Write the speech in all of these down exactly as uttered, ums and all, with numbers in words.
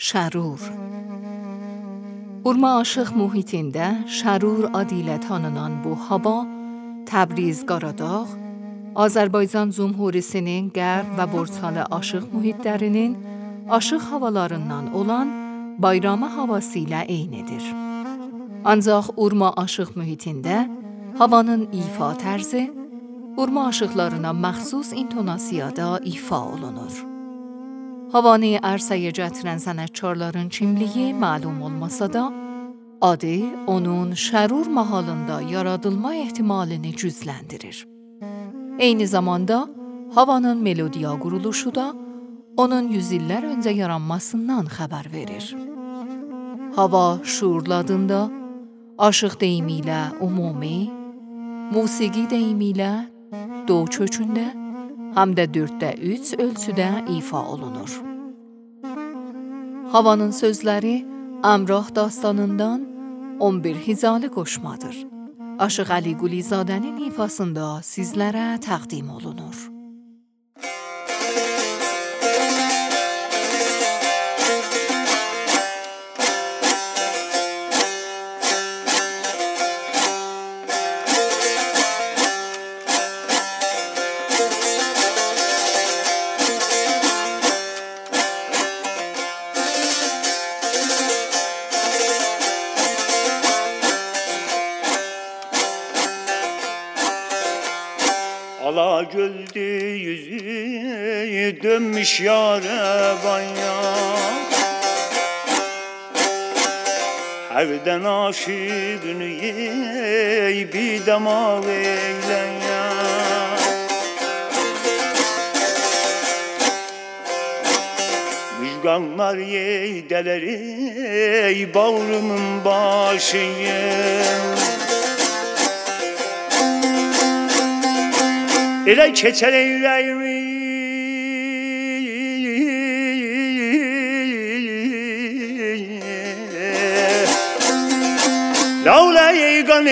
Şərur. Urma aşıq mühitində Şərur adıyla tanınan bu hava, Təbriz Qaradağ, Azərbaycan Cumhuriyetinin qərb və Borçalı aşıq mühitlərinin aşıq havalarından olan Bayrama havası ilə eynidir. Ancaq Urma aşıq mühitində havanın ifa tərzi, Urma aşıqlarına məxsus intonasiyada ifa olunur. Havanı ərsəyə gətirən sənətkarların kimliyi məlum olmasa da, adı onun Şərur mahalında yaradılma ehtimalini gücləndirir. Eyni zamanda havanın melodiya quruluşu da onun yüz illər öncə yaranmasından xəbər verir. Hava şuurlu adında, aşıq deyimi ilə ümumi, musiqi deyimi ilə do kökündə, həm də dörddə üç ölçüdə ifa olunur. Havanın sözləri Əmrah dastanından on bir hizalı qoşmadır. Aşıq Əli Qulizadənin ifasında sizlərə təqdim olunur. Ala göldü yüzü dönmüş yâre banya, herden aşığını yey bir damağı eylen ya. Müjganlar yey deleri ey bağrımın başıyım. Elə keçər eyləyimi Lavlə yeyqan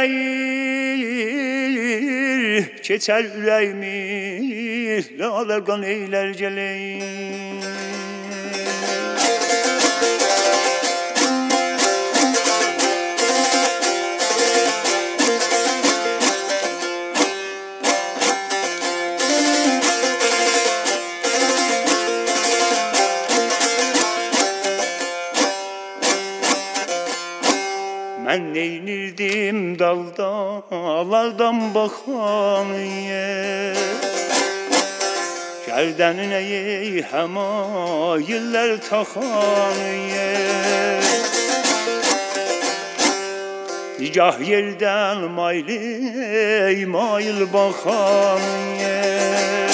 eyləyir Keçər ürəyimi Lavlə qan eylər gələyir. Mən neynirdim dalda, alardan baxan yer. Gərdəninə ey həmayillər taxan yer. Nigah yerdən mayli, mayil baxan yer.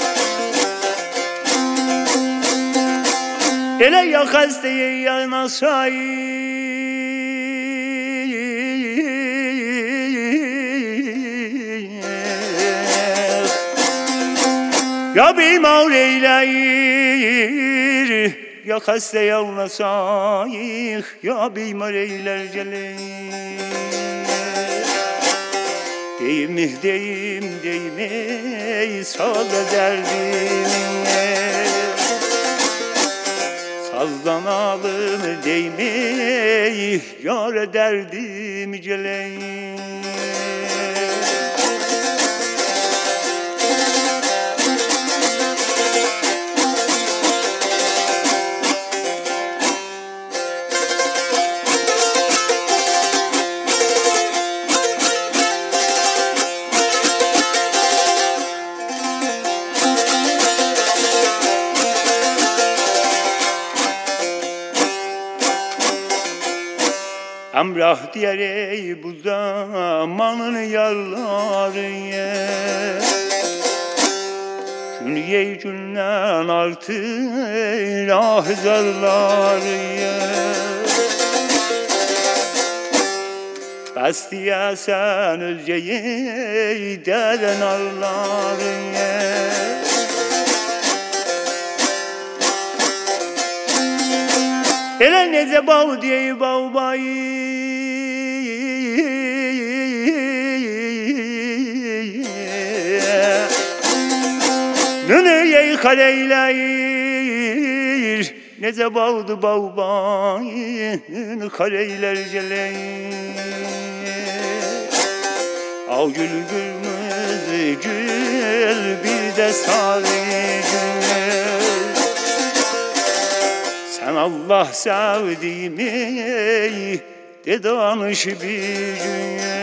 Elə ya xəstəyə yanasayı, ya bimar eyləyir, ya xəstə yalnasayıq, ya bimar eylər gəlir. Deyim, deyim, deyim, ey sağda dərdim, sazdan alım, deyim, ey yara dərdim gəlir. Əmrah deyər ey bu zamanın yarları yer. Gün yey gündən artır ah zarları yer. Bəs deyəsən özgə yey dərən arları yer. Elə necə bağ deyib bağ bayı, nünü yey xareylər, Nece bağdı bağban kareyler geleyin. Al gül kırmızı gül bir de sarı gül. Sen Allah sevdiğimi de danış bir gün.